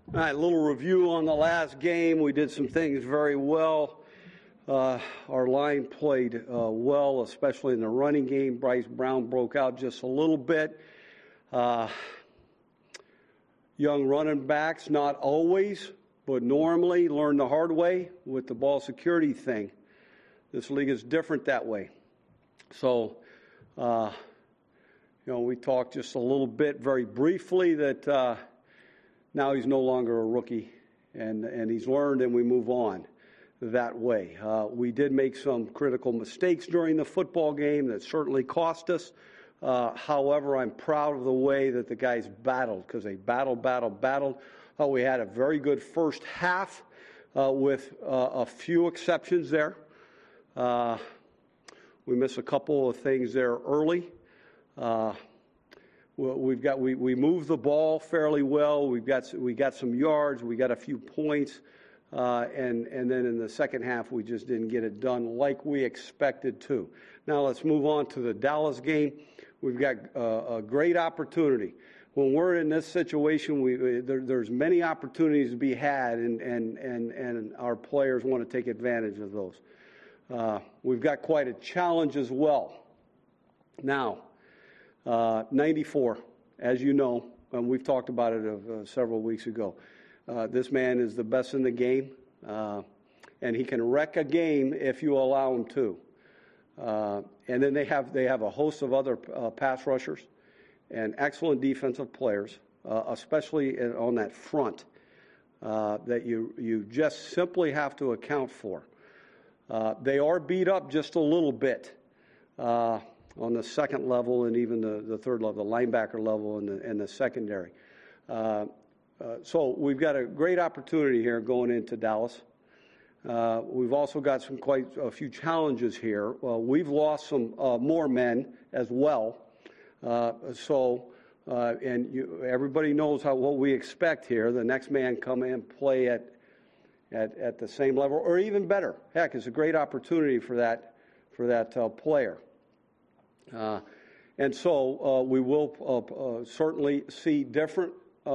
All right, a little review on the last game. We did some things very well. Our line played well, especially in the running game. Bryce Brown broke out just a little bit. Young running backs, not always, but normally learn the hard way with the ball security thing. This league is different that way. So, we talked just a little bit, very briefly, that now he's no longer a rookie, and he's learned, and we move on that way. We did make some critical mistakes during the football game that certainly cost us. However, I'm proud of the way that the guys battled, because they battled. We had a very good first half with a few exceptions there. We missed a couple of things there early. We moved the ball fairly well. We got some yards. We got a few points, and then in the second half we just didn't get it done like we expected to. Now let's move on to the Dallas game. We've got a great opportunity. When we're in this situation, there's many opportunities to be had, and our players want to take advantage of those. We've got quite a challenge as well. Now, 94, as you know, and we've talked about it several weeks ago. This man is the best in the game, and he can wreck a game if you allow him to. And then they have a host of other pass rushers and excellent defensive players, especially on that front, that you just simply have to account for. They are beat up just a little bit on the second level and even the third level, the linebacker level and the secondary. So we've got a great opportunity here going into Dallas. We've also got quite a few challenges here. We've lost some more men as well. Everybody knows what we expect here. The next man come in and play at the same level or even better. Heck, it's a great opportunity for that player. And so we will certainly see different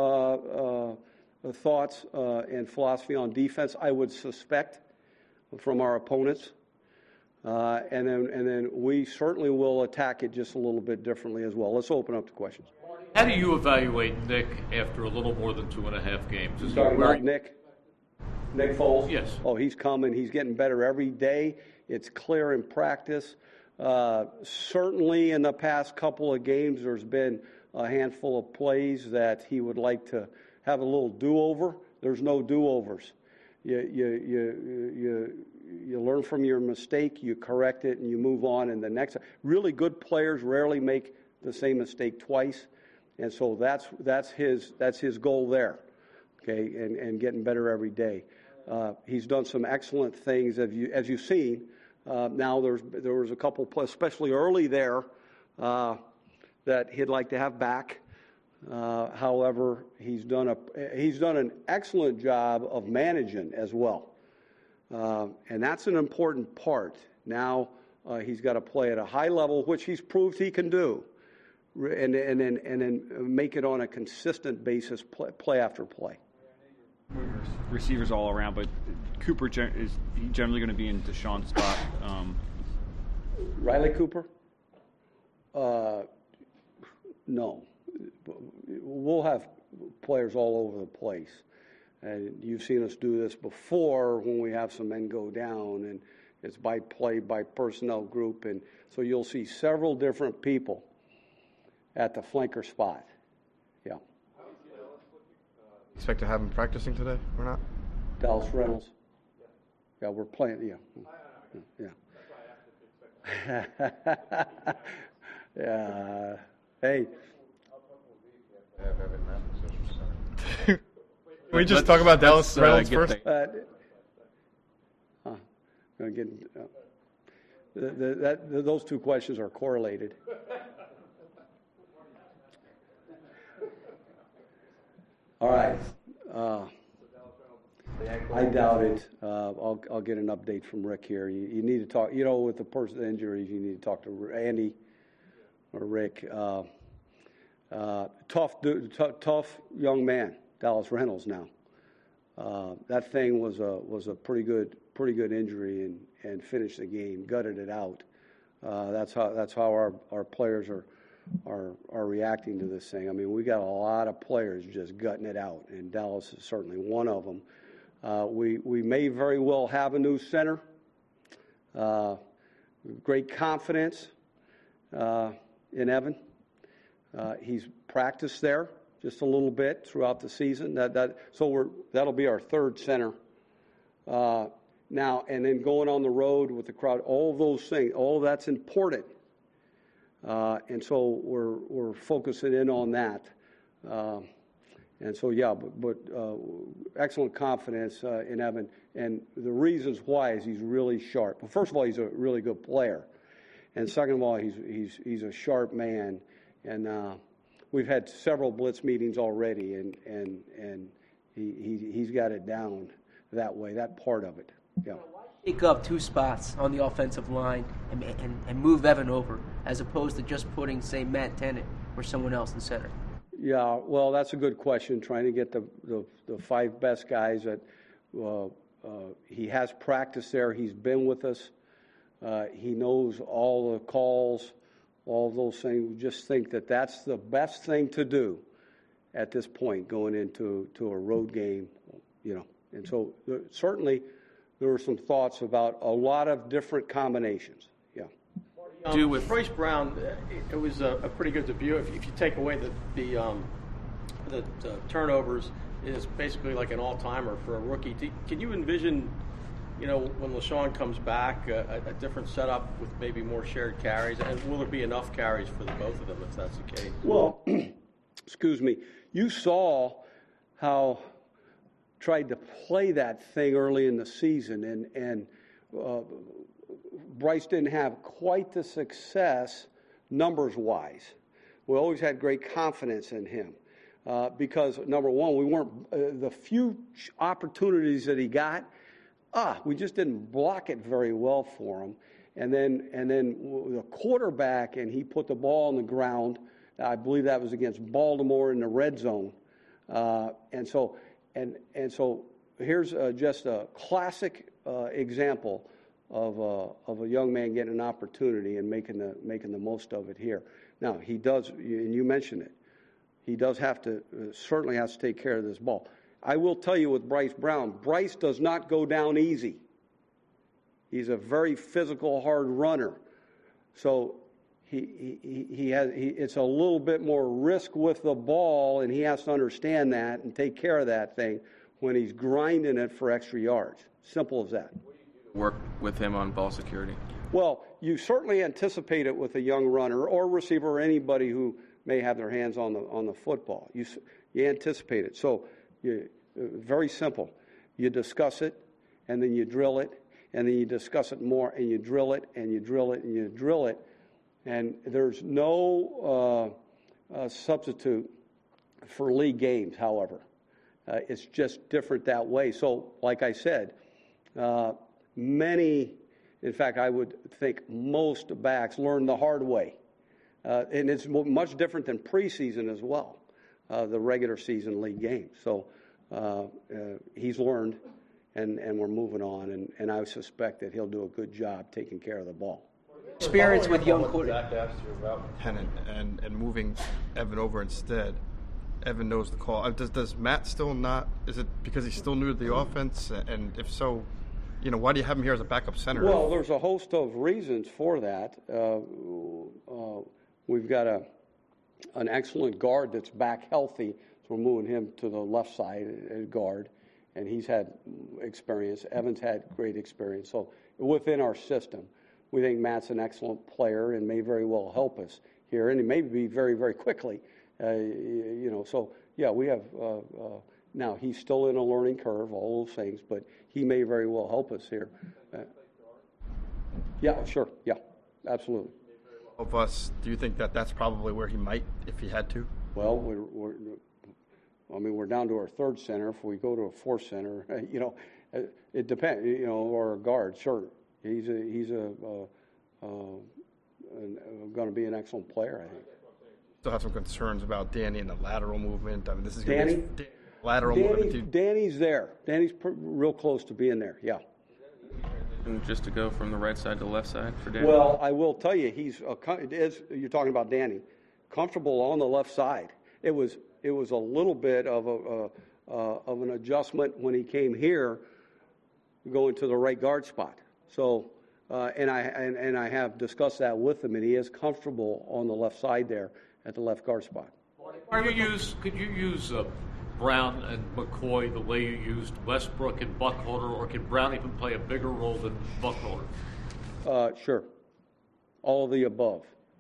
thoughts and philosophy on defense, I would suspect, from our opponents. And then we certainly will attack it just a little bit differently as well. Let's open up to questions. How do you evaluate Nick after a little more than 2.5 games? Is talking about Nick Foles? Yes. Oh, he's coming. He's getting better every day. It's clear in practice. Certainly in the past couple of games, there's been a handful of plays that he would like to have a little do-over. There's no do-overs. You learn from your mistake, you correct it, and you move on. And the next, really good players rarely make the same mistake twice, and so that's his goal there. Okay, and getting better every day. He's done some excellent things as you've seen. Now there was a couple, especially early there, that he'd like to have back. However, he's done an excellent job of managing as well, and that's an important part. Now he's got to play at a high level, which he's proved he can do, and then make it on a consistent basis, play after play. Receivers all around, but Cooper is he generally going to be in Deshaun's spot? Riley Cooper? No. We'll have players all over the place. And you've seen us do this before when we have some men go down, and it's by play, by personnel group. And so you'll see several different people at the flanker spot. Yeah. Expect to have him practicing today or not? Dallas Reynolds. Yeah, we're playing. Yeah. Yeah. Hey. Can we just talk about Dallas Reynolds first? Those two questions are correlated. All right. I doubt it. I'll get an update from Rick here. You need to talk. With the personal injuries, you need to talk to Andy or Rick. Tough young man, Dallas Reynolds now. That thing was a pretty good injury and finished the game, gutted it out. That's how our players are reacting to this thing. I mean, we got a lot of players just gutting it out, and Dallas is certainly one of them. We may very well have a new center. Great confidence in Evan. He's practiced there just a little bit throughout the season. So that'll be our third center. Now, and then going on the road with the crowd, all of those things, all of that's important. And so we're focusing in on that. And so, yeah, but excellent confidence in Evan. And the reasons why is he's really sharp. Well, first of all, he's a really good player. And second of all, he's a sharp man. And we've had several blitz meetings already, and he's got it down that way, that part of it. Yeah. Take up two spots on the offensive line and move Evan over, as opposed to just putting, say, Matt Tennant or someone else in center? Yeah, well, that's a good question, trying to get the five best guys. That he has practiced there. He's been with us. He knows all the calls, all of those things. We just think that that's the best thing to do at this point going into a road game, And so certainly there were some thoughts about a lot of different combinations. Yeah. Do with Bryce Brown, it was a pretty good debut. If you take away the turnovers, is basically like an all-timer for a rookie. Can you envision, when LeSean comes back, a different setup with maybe more shared carries? And will there be enough carries for the both of them if that's the case? Well, excuse me. You saw how tried to play that thing early in the season, and Bryce didn't have quite the success numbers-wise. We always had great confidence in him because, number one, we weren't the few opportunities that he got, we just didn't block it very well for him. And then the quarterback, and he put the ball on the ground. I believe that was against Baltimore in the red zone. And so here's just a classic example of a young man getting an opportunity and making the most of it here. Now, he does, and you mentioned it, he does have to, certainly has to take care of this ball. I will tell you with Bryce Brown, Bryce does not go down easy. He's a very physical, hard runner. So it's a little bit more risk with the ball, and he has to understand that and take care of that thing when he's grinding it for extra yards. Simple as that. Work with him on ball security? Well, you certainly anticipate it with a young runner or receiver or anybody who may have their hands on the football. You anticipate it. So very simple. You discuss it, and then you drill it, and then you discuss it more, and you drill it, and you drill it, and you drill it. And there's no substitute for league games, however. It's just different that way. So, like I said, in fact, I would think most backs learn the hard way. And it's much different than preseason as well, the regular season league game. So he's learned, and we're moving on, and I suspect that he'll do a good job taking care of the ball. Experience with young quarterbacks. Zach asked you about Tennant and moving Evan over instead. Evan knows the call. Does Matt still not? Is it because he's still new to the offense? And if so, why do you have him here as a backup center? Well, there's a host of reasons for that. We've got an excellent guard that's back healthy, so we're moving him to the left side as guard, and he's had experience. Evan's had great experience. So within our system, we think Matt's an excellent player and may very well help us here, and he may be very, very quickly. So, yeah, we have now he's still in a learning curve, all those things, but he may very well help us here. Yeah, sure. Yeah, absolutely. Of us, do you think that that's probably where he might, if he had to? Well, we're down to our third center. If we go to a fourth center, it depends. Or a guard, sure. He's going to be an excellent player, I think. Still have some concerns about Danny and the lateral movement. I mean, this is Danny. lateral movement. Danny's there. Danny's real close to being there, yeah. And just to go from the right side to the left side for Danny? Well, I will tell you, you're talking about Danny, comfortable on the left side. It was a little bit of an adjustment when he came here, going to the right guard spot. So, and I have discussed that with him, and he is comfortable on the left side there at the left guard spot. Could you use Brown and McCoy the way you used Westbrook and Buckholder, or can Brown even play a bigger role than Buckholder? Sure, all of the above,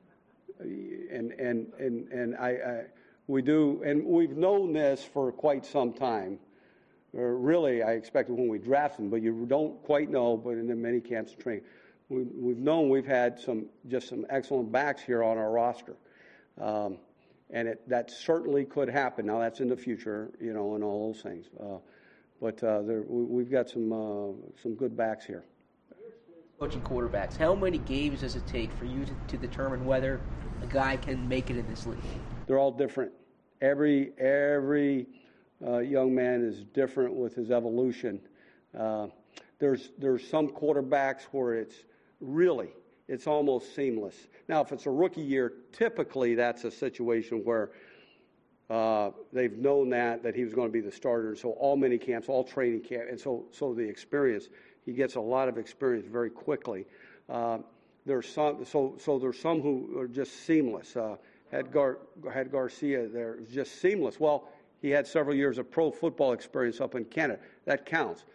and we do, and we've known this for quite some time. Really, I expected when we draft them, but you don't quite know. But in the many camps of training, we've known we've had some excellent backs here on our roster. And that certainly could happen. Now that's in the future, and all those things. But we've got some good backs here. Coaching quarterbacks, how many games does it take for you to determine whether a guy can make it in this league? They're all different. Every young man is different with his evolution. There's some quarterbacks where it's almost seamless. Now, if it's a rookie year, typically that's a situation where they've known that he was going to be the starter. So all mini camps, all training camp, and so the experience, he gets a lot of experience very quickly. There's some who are just seamless. Had Garcia there, just seamless. Well, he had several years of pro football experience up in Canada. That counts.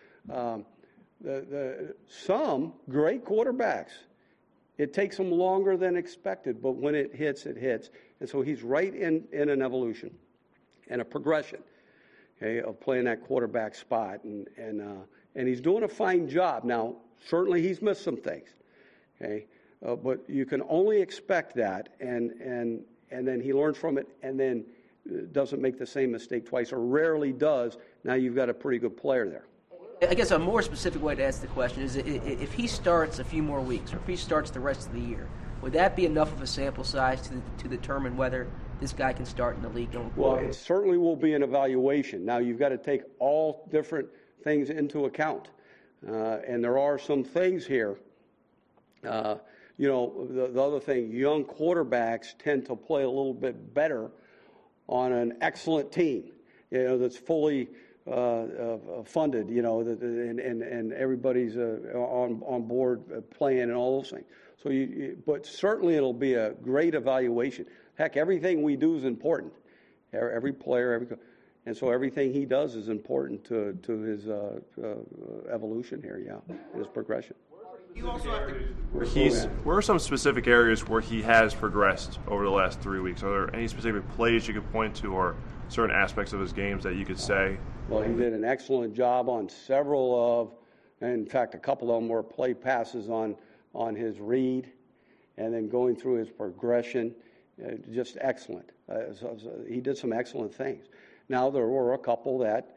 Some great quarterbacks, it takes them longer than expected, but when it hits, it hits. And so he's right in an evolution and a progression, okay, of playing that quarterback spot. And he's doing a fine job. Now, certainly he's missed some things, okay, but you can only expect that, and then he learns from it, and then doesn't make the same mistake twice, or rarely does. Now you've got a pretty good player there. I guess a more specific way to ask the question is, if he starts a few more weeks, or if he starts the rest of the year, would that be enough of a sample size to determine whether this guy can start in the league going forward? Well, it certainly will be an evaluation. Now, you've got to take all different things into account. And there are some things here. The other thing, young quarterbacks tend to play a little bit better on an excellent team, that's fully funded, and everybody's on board playing and all those things. So, but certainly it'll be a great evaluation. Heck, everything we do is important. Every player, and so everything he does is important to his evolution here, his progression. You also have to... Where are some specific areas where he has progressed over the last 3 weeks? Are there any specific plays you could point to, or certain aspects of his games that you could say? Well, he did an excellent job on several of, in fact, a couple of them were play passes on his read, and then going through his progression, just excellent. So he did some excellent things. Now, there were a couple that,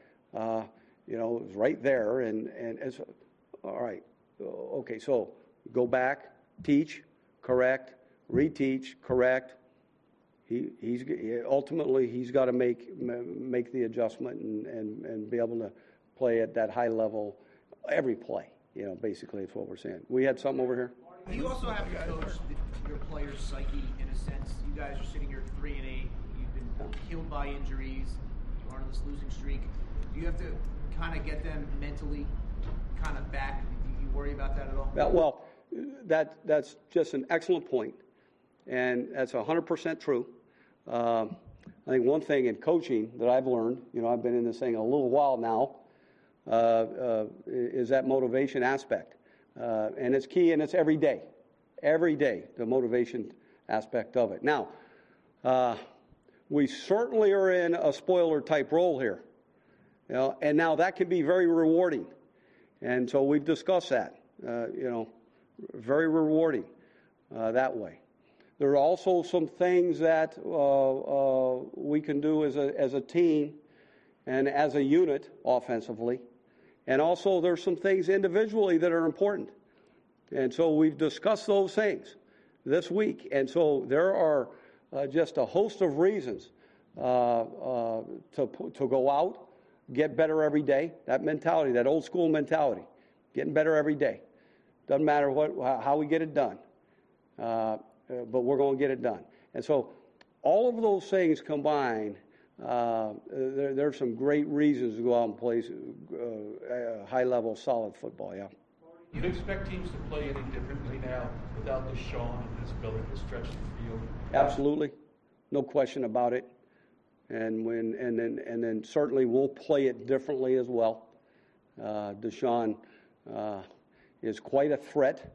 was right there, and it's, all right, okay, so go back, teach, correct, reteach, correct. He's ultimately he's got to make the adjustment and be able to play at that high level every play. Basically, it's what we're saying. We had something over here. You also have to coach your players' psyche in a sense. You guys are sitting here 3-8. You've been killed by injuries. You're on this losing streak. Do you have to kind of get them mentally kind of back? Do you worry about that at all? Well, that's just an excellent point, and that's 100% true. I think one thing in coaching that I've learned, I've been in this thing a little while now, is that motivation aspect. And it's key, and it's every day, the motivation aspect of it. Now, we certainly are in a spoiler-type role here, and now that can be very rewarding. And so we've discussed that, very rewarding that way. There are also some things that we can do as a team and as a unit offensively. And also there's some things individually that are important. And so we've discussed those things this week. And so there are just a host of reasons to go out get better every day. That mentality, that old school mentality, getting better every day. Doesn't matter how we get it done, but we're going to get it done. And so all of those things combined, there's some great reasons to go out and play high-level, solid football, yeah. You'd expect teams to play any differently now without Deshaun and his ability to stretch the field? Absolutely. No question about it. And then certainly we'll play it differently as well. Deshaun is quite a threat.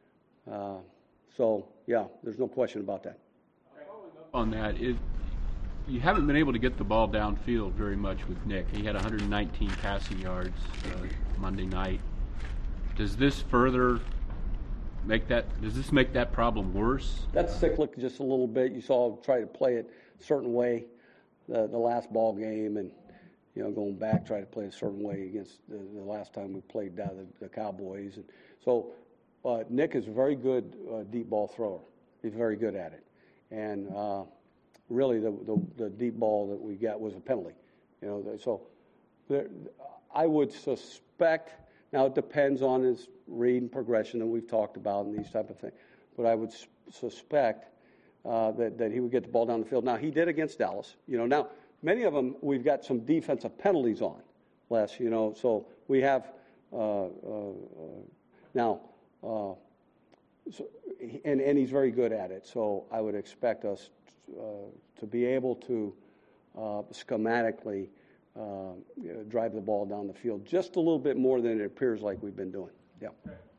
So, yeah, there's no question about that. On that, you haven't been able to get the ball downfield very much with Nick. He had 119 passing yards Monday night. Does this further make that problem worse? That's cyclic just a little bit. You saw him try to play it a certain way the last ball game, and going back, try to play a certain way against the last time we played down the Cowboys. And so Nick is a very good deep ball thrower. He's very good at it. And really, the deep ball that we got was a penalty. So I would suspect. Now, it depends on his read and progression that we've talked about and these type of things. But I would suspect that he would get the ball down the field. Now, he did against Dallas. Now, many of them we've got some defensive penalties on, Les. So we have now. And he's very good at it. So I would expect us to be able to schematically drive the ball down the field just a little bit more than it appears like we've been doing. Yeah.